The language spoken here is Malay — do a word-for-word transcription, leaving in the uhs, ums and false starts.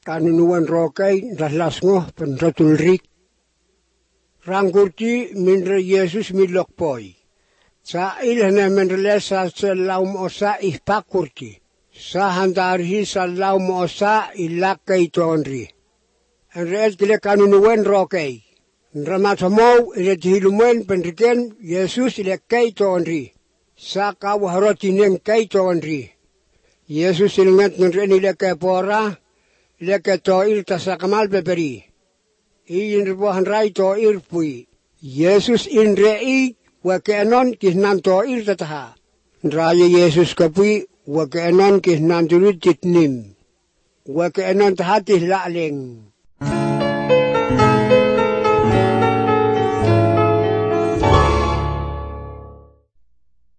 kanunuan rokai daslas ngoh penratul rik. Rangkurti minre Yesus milok poi. Sa ilhana menrelesa selaum osa ihpakurti. Sa hantarhi salaum osa ilakai tonri. Enreet kile kanunuan rokai. Nramatamau ile tihilumuen penriken Yesus ilakai tonri. Sa kawaharotinen kai tonri. Yesus ilingat nren ilakai pora. Ilakai to irta sakamal peperi. Iin ribuhan rai to irpui. Yesus inrei wakeanon kisnan to irta taha. Raya Yesus kapui wakeanon kisnan tulutit nim. Wakeanon tahatih la'leng.